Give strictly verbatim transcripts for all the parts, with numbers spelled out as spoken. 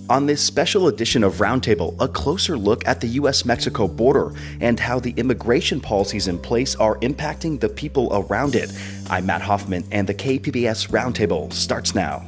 On this special edition of Roundtable, a closer look at the U S Mexico border and how the immigration policies in place are impacting the people around it. I'm Matt Hoffman, and the K P B S Roundtable starts now.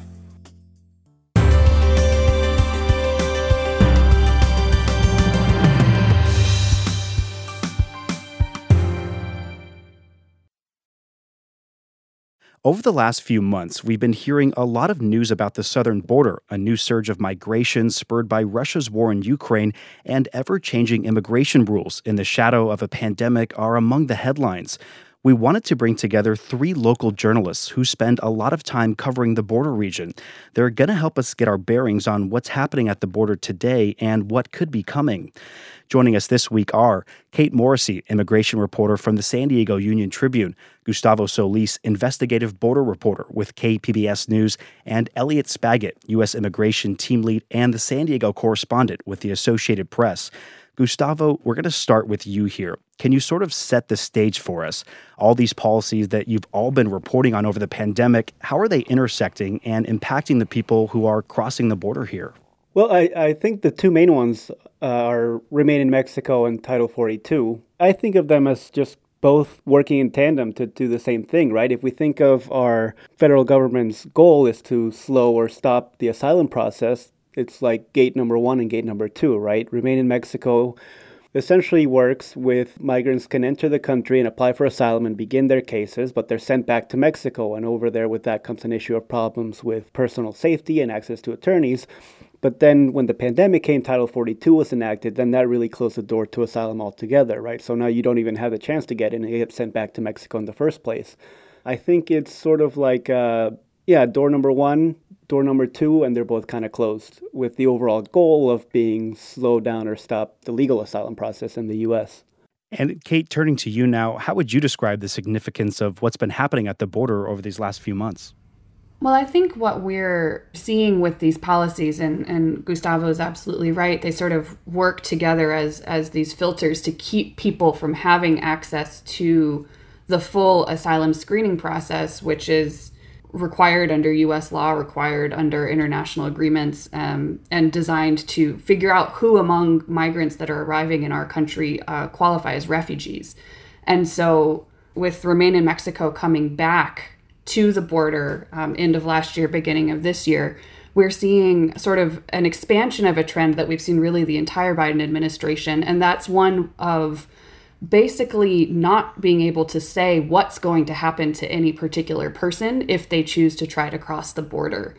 Over the last few months, we've been hearing a lot of news about the southern border, a new surge of migration spurred by Russia's war in Ukraine, and ever-changing immigration rules in the shadow of a pandemic are among the headlines. We wanted to bring together three local journalists who spend a lot of time covering the border region. They're going to help us get our bearings on what's happening at the border today and what could be coming. Joining us this week are Kate Morrissey, immigration reporter from the San Diego Union Tribune, Gustavo Solis, investigative border reporter with K P B S News, and Elliot Spagat, U S immigration team lead and the San Diego correspondent with the Associated Press. Gustavo, we're going to start with you here. Can you sort of set the stage for us? All these policies that you've all been reporting on over the pandemic, how are they intersecting and impacting the people who are crossing the border here? Well, I, I think the two main ones uh, are Remain in Mexico and Title forty-two. I think of them as just both working in tandem to do the same thing, right? If we think of our federal government's goal is to slow or stop the asylum process, it's like gate number one and gate number two, right? Remain in Mexico essentially works with migrants can enter the country and apply for asylum and begin their cases, but they're sent back to Mexico. And over there with that comes an issue of problems with personal safety and access to attorneys. But then when the pandemic came, Title forty-two was enacted, then that really closed the door to asylum altogether, right? So now you don't even have the chance to get in and get sent back to Mexico in the first place. I think it's sort of like, uh, yeah, door number one, door number two, and they're both kind of closed with the overall goal of being slow down or stop the legal asylum process in the U S. And Kate, turning to you now, how would you describe the significance of what's been happening at the border over these last few months? Well, I think what we're seeing with these policies, and, and Gustavo is absolutely right, they sort of work together as, as these filters to keep people from having access to the full asylum screening process, which is required under U S law, required under international agreements, um, and designed to figure out who among migrants that are arriving in our country uh, qualify as refugees. And so with Remain in Mexico coming back to the border um, end of last year, beginning of this year, we're seeing sort of an expansion of a trend that we've seen really the entire Biden administration. And that's one of basically not being able to say what's going to happen to any particular person if they choose to try to cross the border.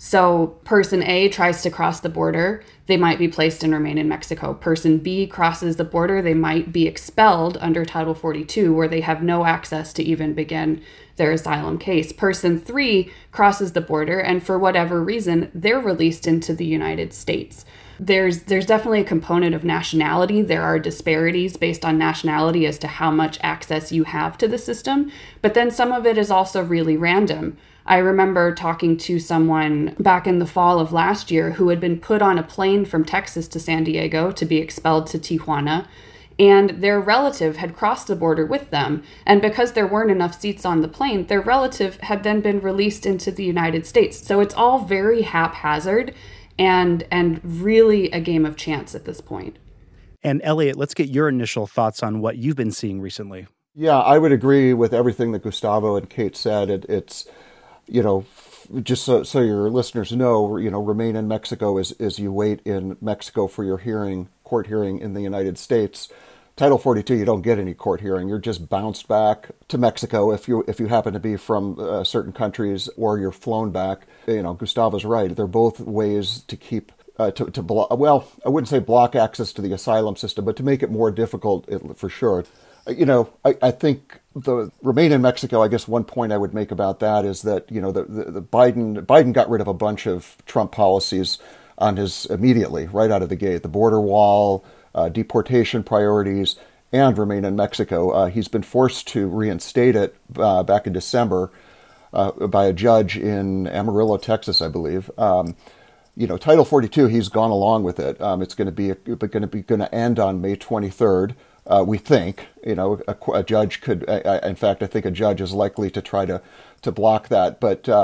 So person A tries to cross the border, they might be placed and remain in Mexico. Person B crosses the border, they might be expelled under Title forty-two, where they have no access to even begin their asylum case. Person three crosses the border, and for whatever reason, they're released into the United States. There's there's definitely a component of nationality. There are disparities based on nationality as to how much access you have to the system, but then some of it is also really random. I remember talking to someone back in the fall of last year who had been put on a plane from Texas to San Diego to be expelled to Tijuana, and their relative had crossed the border with them. And because there weren't enough seats on the plane, their relative had then been released into the United States. So it's all very haphazard and and really a game of chance at this point. And Elliot, let's get your initial thoughts on what you've been seeing recently. Yeah, I would agree with everything that Gustavo and Kate said. It, it's, you know, just so, so your listeners know, you know, Remain in Mexico is, is you wait in Mexico for your hearing, court hearing in the United States. Title forty-two, you don't get any court hearing. You're just bounced back to Mexico if you if you happen to be from uh, certain countries, or you're flown back. You know, Gustavo's right. They're both ways to keep uh, to to block. Well, I wouldn't say block access to the asylum system, but to make it more difficult for sure. You know, I, I think the Remain in Mexico, I guess one point I would make about that is that, you know, the, the, the Biden Biden got rid of a bunch of Trump policies on his immediately right out of the gate. The border wall, Uh, deportation priorities, and Remain in Mexico. Uh, he's been forced to reinstate it uh, back in December uh, by a judge in Amarillo, Texas, I believe. Um, you know, Title forty-two, he's gone along with it. Um, it's going to be going to be going to end on May twenty-third. Uh, we think, you know, a, a judge could. I, I, in fact, I think a judge is likely to try to to block that. But uh,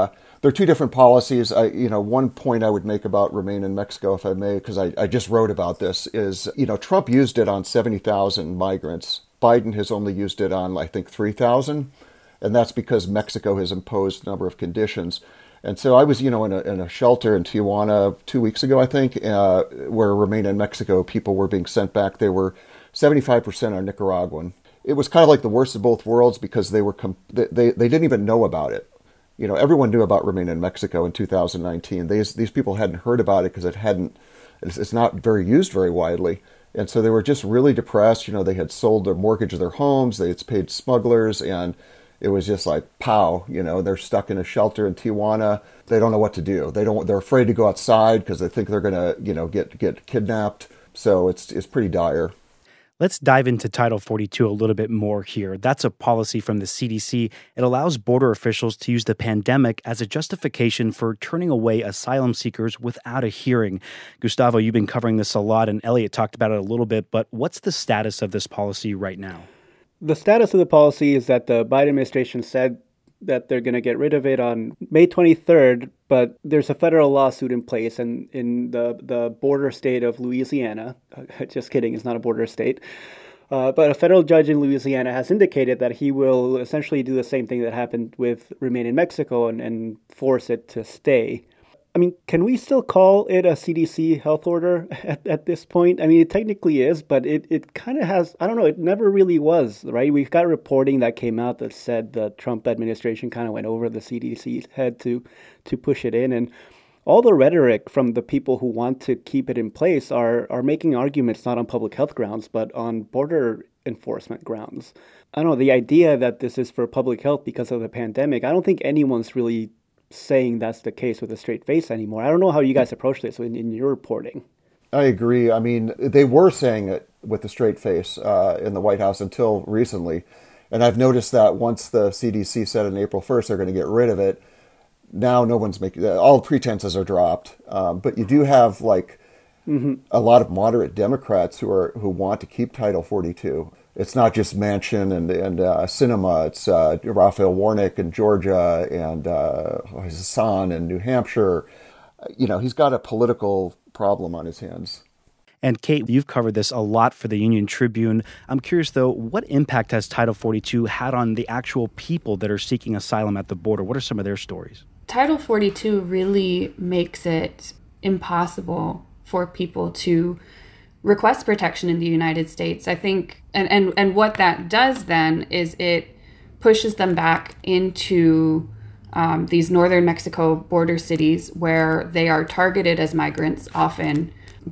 They're two different policies. I, you know, one point I would make about Remain in Mexico, if I may, because I, I just wrote about this, is, you know, Trump used it on seventy thousand migrants. Biden has only used it on, I think, three thousand. And that's because Mexico has imposed a number of conditions. And so I was, you know, in a, in a shelter in Tijuana two weeks ago, I think, uh, where Remain in Mexico, people were being sent back. They were seventy-five percent are Nicaraguan. It was kind of like the worst of both worlds because they were com- they, they they didn't even know about it. You know, everyone knew about Remain in Mexico in two thousand nineteen. These these people hadn't heard about it because it hadn't. It's, it's not very used very widely, and so they were just really depressed. You know, they had sold their mortgage of their homes. They had paid smugglers, and it was just like pow. You know, they're stuck in a shelter in Tijuana. They don't know what to do. They don't. They're afraid to go outside because they think they're gonna, you know, get get kidnapped. So it's it's pretty dire. Let's dive into Title forty-two a little bit more here. That's a policy from the C D C. It allows border officials to use the pandemic as a justification for turning away asylum seekers without a hearing. Gustavo, you've been covering this a lot, and Elliot talked about it a little bit, but what's the status of this policy right now? The status of the policy is that the Biden administration said that they're going to get rid of it on May twenty-third, but there's a federal lawsuit in place, and in the, the border state of Louisiana, just kidding, it's not a border state, uh, but a federal judge in Louisiana has indicated that he will essentially do the same thing that happened with Remain in Mexico and, and force it to stay. I mean, can we still call it a C D C health order at, at this point? I mean, it technically is, but it, it kind of has, I don't know, it never really was, right? We've got reporting that came out that said the Trump administration kind of went over the C D C's head to, to push it in. And all the rhetoric from the people who want to keep it in place are, are making arguments not on public health grounds, but on border enforcement grounds. I don't know, the idea that this is for public health because of the pandemic, I don't think anyone's really saying that's the case with a straight face anymore. I don't know how you guys approach this in, in your reporting. I agree. I mean, they were saying it with a straight face uh, in the White House until recently. And I've noticed that once the C D C said on April first they're going to get rid of it, now no one's making, all pretenses are dropped. Um, but you do have like mm-hmm. a lot of moderate Democrats who are who want to keep Title forty-two. It's not just Manchin and and uh, Sinema. It's uh, Raphael Warnock in Georgia and uh, Hassan in New Hampshire. You know, he's got a political problem on his hands. And Kate, you've covered this a lot for the Union Tribune. I'm curious, though, what impact has Title forty-two had on the actual people that are seeking asylum at the border? What are some of their stories? Title forty-two really makes it impossible for people to request protection in the United States. I think, and, and, and what that does then is it pushes them back into um, these northern Mexico border cities where they are targeted as migrants, often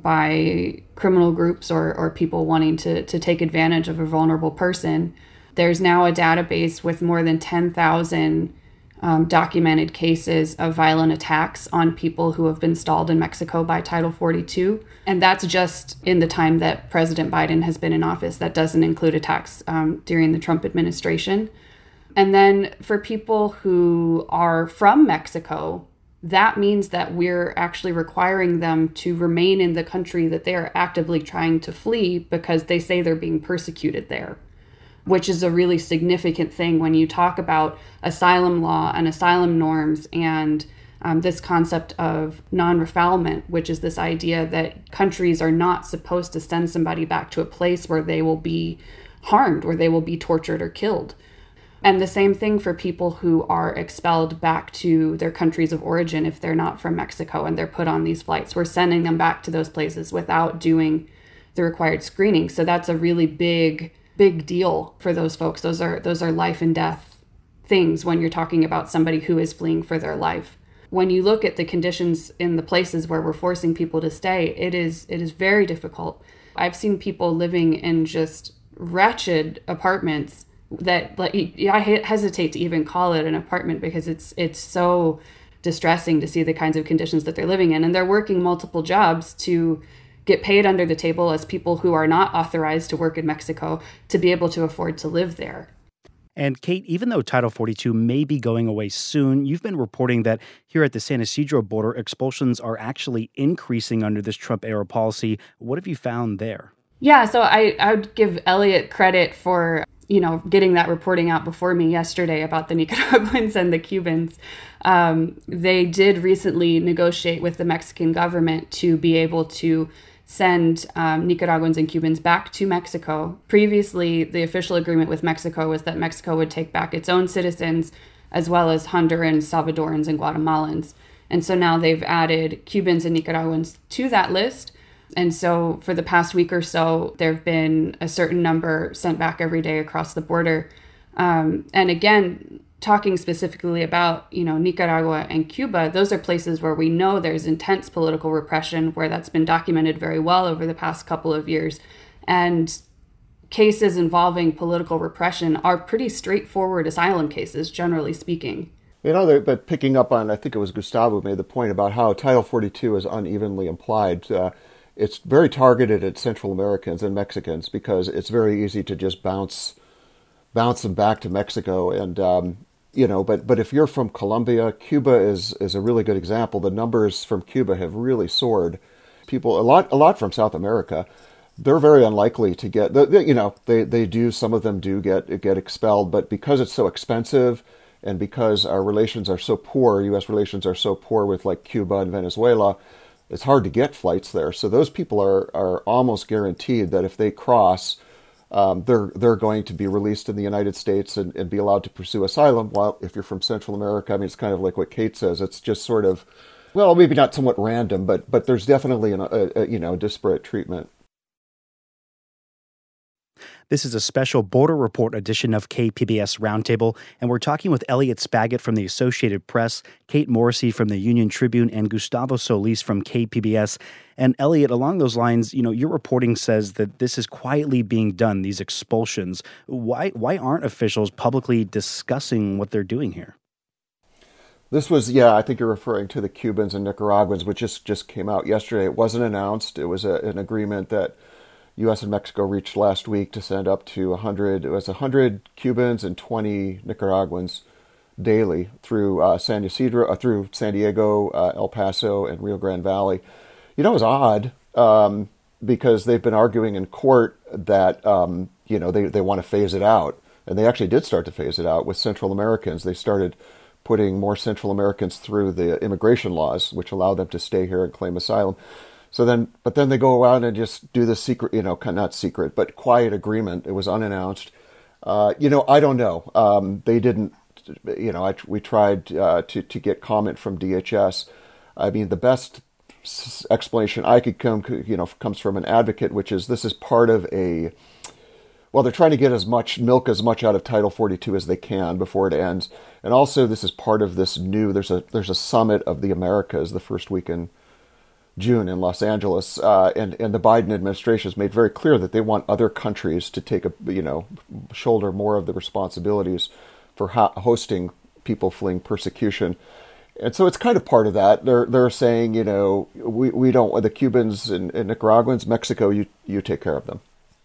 by criminal groups or, or people wanting to, to take advantage of a vulnerable person. There's now a database with more than ten thousand Um, documented cases of violent attacks on people who have been stalled in Mexico by Title forty-two. And that's just in the time that President Biden has been in office. That doesn't include attacks um, during the Trump administration. And then for people who are from Mexico, that means that we're actually requiring them to remain in the country that they are actively trying to flee because they say they're being persecuted there, which is a really significant thing when you talk about asylum law and asylum norms and um, this concept of non-refoulement, which is this idea that countries are not supposed to send somebody back to a place where they will be harmed, where they will be tortured or killed. And the same thing for people who are expelled back to their countries of origin if they're not from Mexico and they're put on these flights. We're sending them back to those places without doing the required screening. So that's a really big big deal for those folks. Those are those are life and death things when you're talking about somebody who is fleeing for their life. When you look at the conditions in the places where we're forcing people to stay, it is it is very difficult. I've seen people living in just wretched apartments that, like, I hesitate to even call it an apartment because it's it's so distressing to see the kinds of conditions that they're living in. And they're working multiple jobs to get paid under the table as people who are not authorized to work in Mexico to be able to afford to live there. And Kate, even though Title forty-two may be going away soon, you've been reporting that here at the San Ysidro border, expulsions are actually increasing under this Trump-era policy. What have you found there? Yeah, so I, I would give Elliot credit for you know, getting that reporting out before me yesterday about the Nicaraguans and the Cubans. Um, they did recently negotiate with the Mexican government to be able to send um, Nicaraguans and Cubans back to Mexico. Previously, the official agreement with Mexico was that Mexico would take back its own citizens, as well as Hondurans, Salvadorans, and Guatemalans. And so now they've added Cubans and Nicaraguans to that list. And so for the past week or so, there have been a certain number sent back every day across the border. Um, and again, talking specifically about, you know, Nicaragua and Cuba, those are places where we know there's intense political repression, where that's been documented very well over the past couple of years. And cases involving political repression are pretty straightforward asylum cases, generally speaking. You know, but picking up on, I think it was Gustavo who made the point about how Title forty-two is unevenly applied. Uh, it's very targeted at Central Americans and Mexicans because it's very easy to just bounce bounce them back to Mexico. And, um, you know, but, but if you're from Colombia, Cuba is, is a really good example. The numbers from Cuba have really soared. People, a lot a lot from South America, they're very unlikely to get, they, you know, they, they do, some of them do get get expelled, but because it's so expensive and because our relations are so poor, U S relations are so poor with like Cuba and Venezuela, it's hard to get flights there. So those people are, are almost guaranteed that if they cross, um, they're they're going to be released in the United States and, and be allowed to pursue asylum. While if you're from Central America, I mean, it's kind of like what Kate says. It's just sort of, well, maybe not somewhat random, but but there's definitely an, a, a you know disparate treatment. This is a special Border Report edition of K P B S Roundtable, and we're talking with Elliot Spagat from the Associated Press, Kate Morrissey from the Union Tribune, and Gustavo Solis from K P B S. And Elliot, along those lines, you know, your reporting says that this is quietly being done, these expulsions. Why why aren't officials publicly discussing what they're doing here? This was, yeah, I think you're referring to the Cubans and Nicaraguans, which just, just came out yesterday. It wasn't announced. It was a, an agreement that U S and Mexico reached last week to send up to one hundred, it was one hundred Cubans and twenty Nicaraguans daily through uh, San Ysidro, uh, through San Diego, uh, El Paso, and Rio Grande Valley. You know, it was odd um, because they've been arguing in court that, um, you know, they, they want to phase it out. And they actually did start to phase it out with Central Americans. They started putting more Central Americans through the immigration laws, which allow them to stay here and claim asylum. So then, but then they go out and just do the secret, you know, not secret, but quiet agreement. It was unannounced. Uh, you know, I don't know. Um, they didn't, you know, I, we tried uh, to, to get comment from D H S. I mean, the best s- explanation I could come, you know, comes from an advocate, which is this is part of a, well, they're trying to get as much, milk as much out of Title forty-two as they can before it ends. And also this is part of this new, there's a, there's a summit of the Americas the first week in June in Los Angeles, uh, and and the Biden administration has made very clear that they want other countries to take a you know shoulder more of the responsibilities for ho- hosting people fleeing persecution, and so it's kind of part of that. They're they're saying you know we we don't the Cubans and, and Nicaraguans, Mexico, you you take care of them.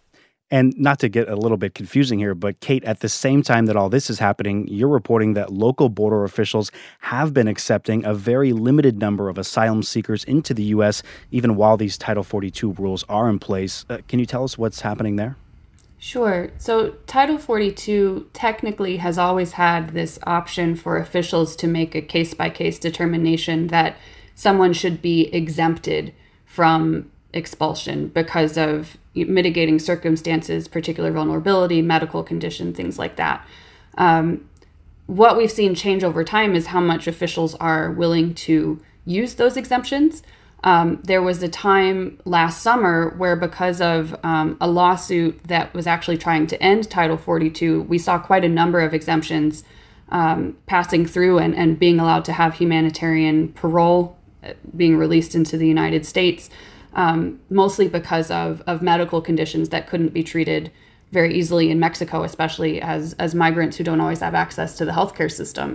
And not to get a little bit confusing here, but Kate, at the same time that all this is happening, you're reporting that local border officials have been accepting a very limited number of asylum seekers into the U S, even while these Title forty-two rules are in place. Uh, can you tell us what's happening there? Sure. So Title forty-two technically has always had this option for officials to make a case-by-case determination that someone should be exempted from expulsion because of mitigating circumstances, particular vulnerability, medical condition, things like that. Um, what we've seen change over time is how much officials are willing to use those exemptions. Um, there was a time last summer where because of um, a lawsuit that was actually trying to end Title forty-two, we saw quite a number of exemptions um, passing through and, and being allowed to have humanitarian parole, being released into the United States. Um, mostly because of, of medical conditions that couldn't be treated very easily in Mexico, especially as as migrants who don't always have access to the healthcare system.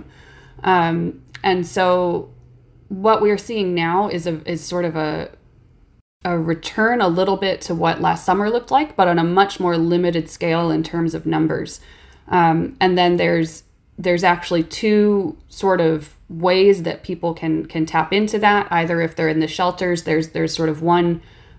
Um, and so what we're seeing now is a is sort of a a return a little bit to what last summer looked like, but on a much more limited scale in terms of numbers. Um, and then there's there's actually two sort of ways that people can can tap into that. Either if they're in the shelters, there's there's sort of one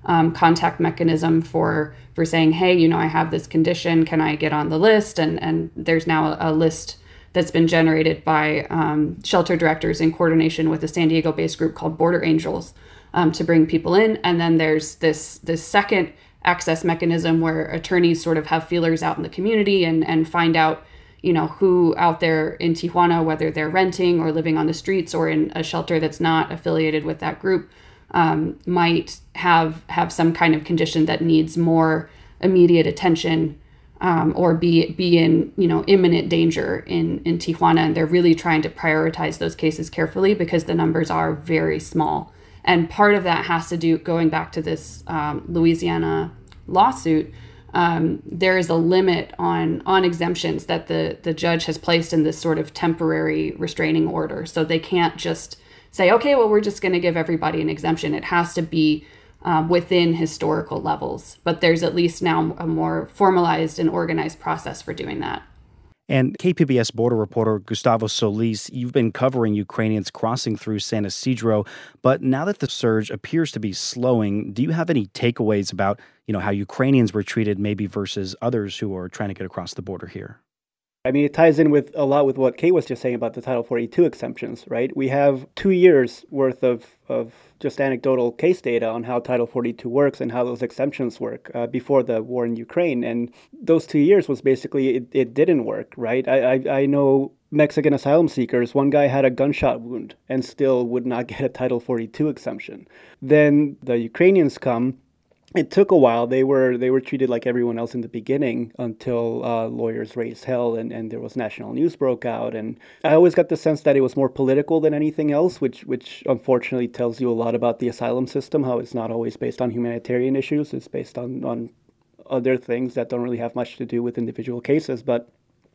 um, contact mechanism for for saying, hey, you know, I have this condition, can I get on the list? And and there's now a, a list that's been generated by um, shelter directors in coordination with a San Diego-based group called Border Angels um, to bring people in. And then there's this this second access mechanism where attorneys sort of have feelers out in the community and and find out, you know, who out there in Tijuana, whether they're renting or living on the streets or in a shelter that's not affiliated with that group, um, might have have some kind of condition that needs more immediate attention, um, or be be in, you know, imminent danger in, in Tijuana. And they're really trying to prioritize those cases carefully because the numbers are very small. And part of that has to do, going back to this um, Louisiana lawsuit, um, there is a limit on on exemptions that the, the judge has placed in this sort of temporary restraining order. So they can't just say, okay, well, we're just going to give everybody an exemption. It has to be um, within historical levels. But there's at least now a more formalized and organized process for doing that. And K P B S border reporter Gustavo Solis, you've been covering Ukrainians crossing through San Isidro, but now that the surge appears to be slowing, do you have any takeaways about, you know, how Ukrainians were treated maybe versus others who are trying to get across the border here? I mean, it ties in with a lot with what Kate was just saying about the Title forty-two exemptions, right? We have two years worth of, of just anecdotal case data on how Title forty-two works and how those exemptions work uh, before the war in Ukraine. And those two years was basically, it, it didn't work, right? I, I, I know Mexican asylum seekers, one guy had a gunshot wound and still would not get a Title forty-two exemption. Then the Ukrainians come. It took a while. They were they were treated like everyone else in the beginning until uh, lawyers raised hell and, and there was national news broke out. And I always got the sense that it was more political than anything else, which which unfortunately tells you a lot about the asylum system, how it's not always based on humanitarian issues. It's based on, on other things that don't really have much to do with individual cases. But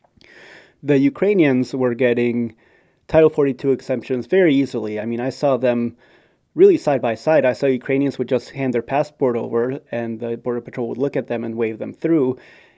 the Ukrainians were getting Title forty-two exemptions very easily. I mean, I saw them really side by side. I saw Ukrainians would just hand their passport over and the Border Patrol would look at them and wave them through.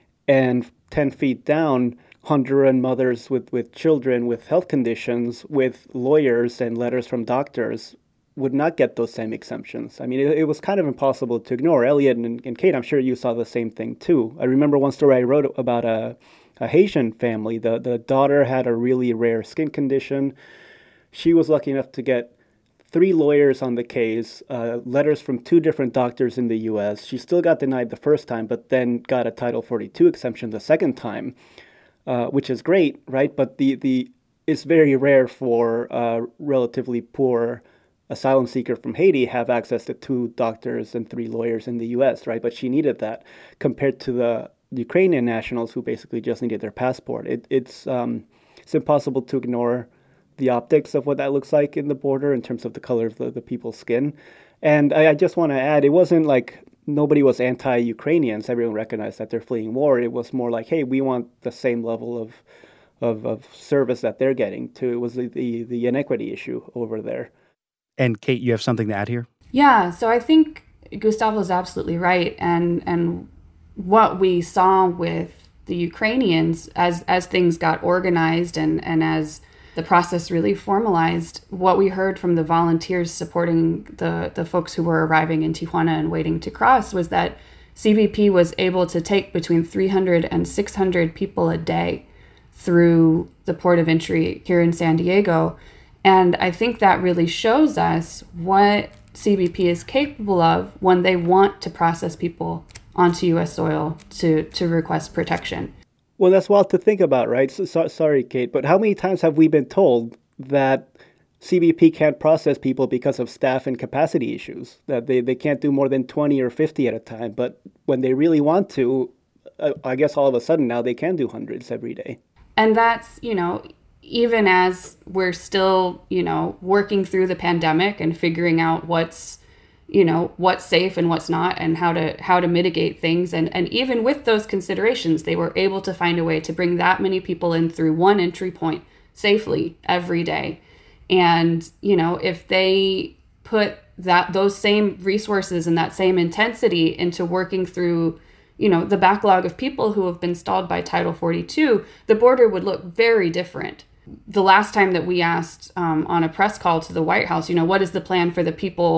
And ten feet down, Honduran mothers with, with children with health conditions, with lawyers and letters from doctors would not get those same exemptions. I mean, it, it was kind of impossible to ignore. Elliot and, and Kate, I'm sure you saw the same thing too. I remember one story I wrote about a, a Haitian family. The, the daughter had a really rare skin condition. She was lucky enough to get three lawyers on the case, uh, letters from two different doctors in the U S. She still got denied the first time, but then got a Title forty-two exemption the second time, uh, which is great, right? But the, the it's very rare for a relatively poor asylum seeker from Haiti have access to two doctors and three lawyers in the U S, right? But she needed that compared to the Ukrainian nationals who basically just needed their passport. It, it's um, it's impossible to ignore the optics of what that looks like in the border in terms of the color of the, the people's skin. And I, I just want to add, it wasn't like nobody was anti-Ukrainians. Everyone recognized that they're fleeing war. It was more like, hey, we want the same level of of, of service that they're getting to. It was the, the, the inequity issue over there. And Kate, you have something to add here? Yeah, so I think Gustavo's absolutely right. And and what we saw with the Ukrainians as, as things got organized and, and as the process really formalized, what we heard from the volunteers supporting the, the folks who were arriving in Tijuana and waiting to cross was that C B P was able to take between three hundred and six hundred people a day through the port of entry here in San Diego. And I think that really shows us what C B P is capable of when they want to process people onto U S soil to, to request protection. Well, that's wild to think about, right? So, so, sorry, Kate, but how many times have we been told that C B P can't process people because of staff and capacity issues, that they, they can't do more than twenty or fifty at a time, but when they really want to, uh, I guess all of a sudden now they can do hundreds every day. And that's, you know, even as we're still, you know, working through the pandemic and figuring out what's, you know, what's safe and what's not and how to how to mitigate things. And, and even with those considerations, they were able to find a way to bring that many people in through one entry point safely every day. And, you know, if they put that those same resources and that same intensity into working through, you know, the backlog of people who have been stalled by Title forty-two, the border would look very different. The last time that we asked um, on a press call to the White House, you know, what is the plan for the people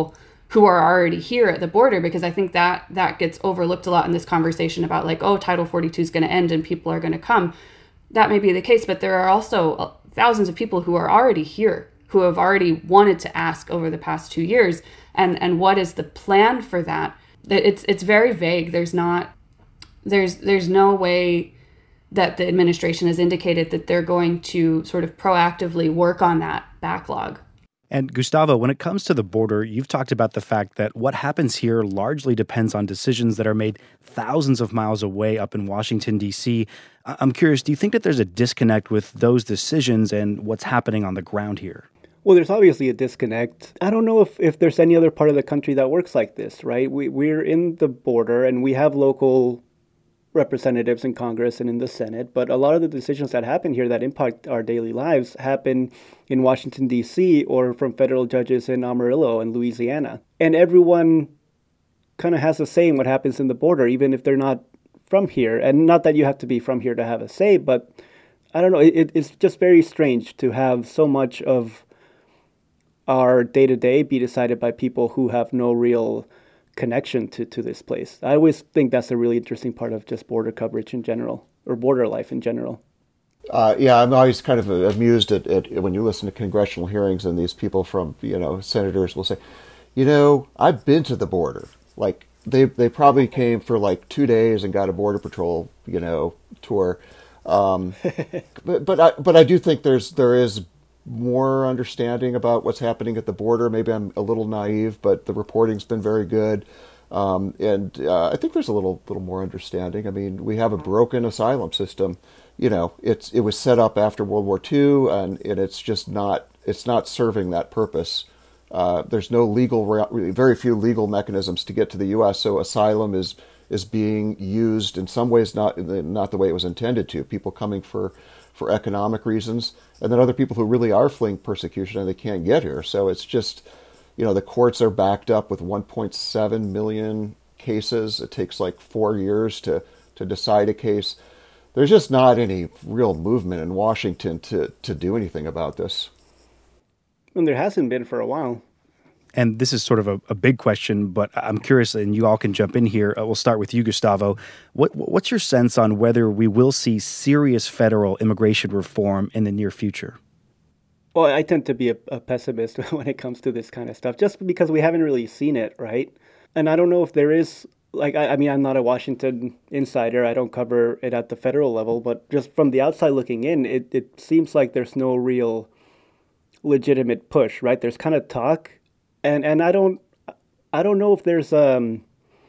who are already here at the border, because I think that that gets overlooked a lot in this conversation about like, oh, Title forty-two is going to end and people are going to come. That may be the case, but there are also thousands of people who are already here, who have already wanted to ask over the past two years. And and what is the plan for that? It's it's very vague. There's not there's there's no way that the administration has indicated that they're going to sort of proactively work on that backlog. And Gustavo, when it comes to the border, you've talked about the fact that what happens here largely depends on decisions that are made thousands of miles away up in Washington, D C. I'm curious, do you think that there's a disconnect with those decisions and what's happening on the ground here? Well, there's obviously a disconnect. I don't know if, if there's any other part of the country that works like this, right? We, we're in the border and we have local representatives in Congress and in the Senate, but a lot of the decisions that happen here that impact our daily lives happen in Washington, D C, or from federal judges in Amarillo and Louisiana. And everyone kind of has a say in what happens in the border, even if they're not from here. And not that you have to be from here to have a say, but I don't know, it, it's just very strange to have so much of our day-to-day be decided by people who have no real connection to, to this place. I always think that's a really interesting part of just border coverage in general, or border life in general. Uh, yeah, I'm always kind of amused at, at when you listen to congressional hearings and these people from, you know, senators will say, you know, I've been to the border. Like they they probably came for like two days and got a border patrol, you know, tour. Um, but but I but I do think there's there is more understanding about what's happening at the border. Maybe I'm a little naive, but the reporting's been very good. Um, and uh, I think there's a little little more understanding. I mean, we have a broken asylum system. You know, it's it was set up after World War Two, and, and it's just not it's not serving that purpose. Uh, there's no legal, very few legal mechanisms to get to the U S. So asylum is is being used in some ways not not the way it was intended to. People coming for for economic reasons, and then other people who really are fleeing persecution and they can't get here. So it's just, you know, the courts are backed up with one point seven million cases. It takes like four years to, to decide a case. There's just not any real movement in Washington to, to do anything about this. And there hasn't been for a while. And this is sort of a, a big question, but I'm curious, and you all can jump in here. Uh, we'll start with you, Gustavo. What, what's your sense on whether we will see serious federal immigration reform in the near future? Well, I tend to be a, a pessimist when it comes to this kind of stuff, just because we haven't really seen it, right? And I don't know if there is, like, I, I mean, I'm not a Washington insider. I don't cover it at the federal level, but just from the outside looking in, it, it seems like there's no real legitimate push, right? There's kind of talk. And and I don't I don't know if there's um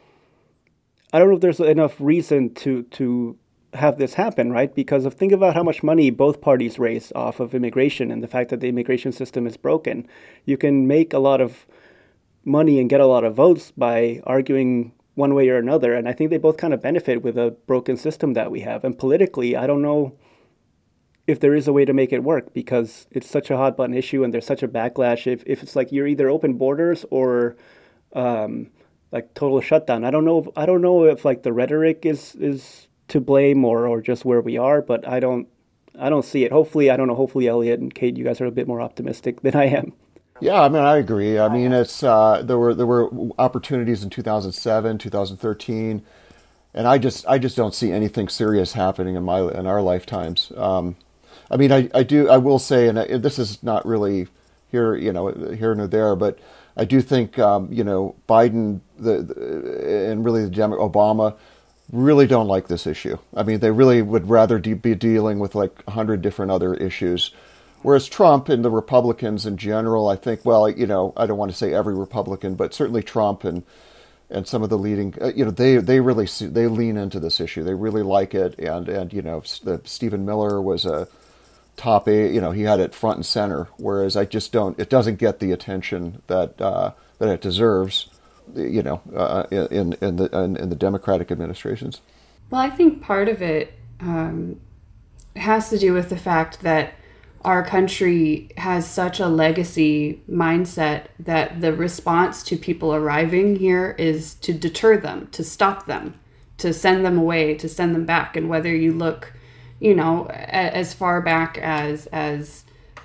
I don't know if there's enough reason to to have this happen, right? Because of think about how much money both parties raise off of immigration and the fact that the immigration system is broken. You can make a lot of money and get a lot of votes by arguing one way or another, and I think they both kind of benefit with a broken system that we have. And politically, I don't know if there is a way to make it work, because it's such a hot button issue and there's such a backlash. If if it's like you're either open borders or um, like total shutdown. I don't know. If, I don't know if like the rhetoric is is to blame or or just where we are, but I don't I don't see it. Hopefully, I don't know. Hopefully, Elliot and Kate, you guys are a bit more optimistic than I am. Yeah, I mean, I agree. I mean, it's uh, there were there were opportunities in two thousand seven, two thousand thirteen, and I just I just don't see anything serious happening in my in our lifetimes. Um, I mean, I, I do, I will say, and I, this is not really here, you know, here nor there, but I do think, um, you know, Biden the, the, and really the Dem- Obama really don't like this issue. I mean, they really would rather de- be dealing with like a hundred different other issues. Whereas Trump and the Republicans in general, I think, well, you know, I don't want to say every Republican, but certainly Trump and and some of the leading, uh, you know, they they really see, they lean into this issue. They really like it, and and you know, the, Stephen Miller was a top A, you know, he had it front and center, whereas I just don't, it doesn't get the attention that uh, that it deserves, you know, uh, in in the in, in the Democratic administrations. Well, I think part of it um, has to do with the fact that our country has such a legacy mindset that the response to people arriving here is to deter them, to stop them, to send them away, to send them back. And whether you look, you know, as far back as as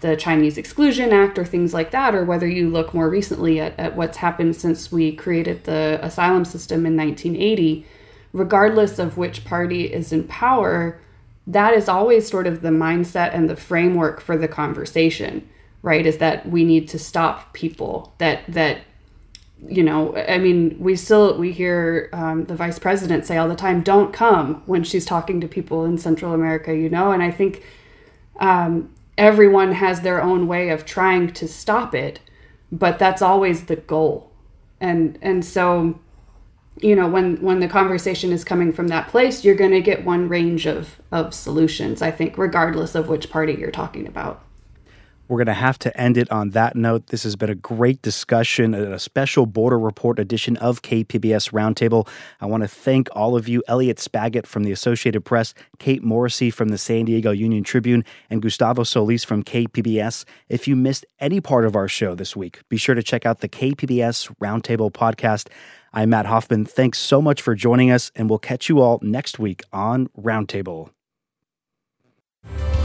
the Chinese Exclusion Act or things like that, or whether you look more recently at, at what's happened since we created the asylum system in nineteen eighty, regardless of which party is in power, that is always sort of the mindset and the framework for the conversation, right? Is that we need to stop people, that, that, you know, I mean, we still, we hear um, the vice president say all the time, don't come, when she's talking to people in Central America, you know, and I think um, everyone has their own way of trying to stop it, but that's always the goal. And, and so, you know, when, when the conversation is coming from that place, you're going to get one range of, of solutions, I think, regardless of which party you're talking about. We're going to have to end it on that note. This has been a great discussion, a special Border Report edition of K P B S Roundtable. I want to thank all of you, Elliot Spaggett from the Associated Press, Kate Morrissey from the San Diego Union Tribune, and Gustavo Solis from K P B S. If you missed any part of our show this week, be sure to check out the K P B S Roundtable podcast. I'm Matt Hoffman. Thanks so much for joining us, and we'll catch you all next week on Roundtable.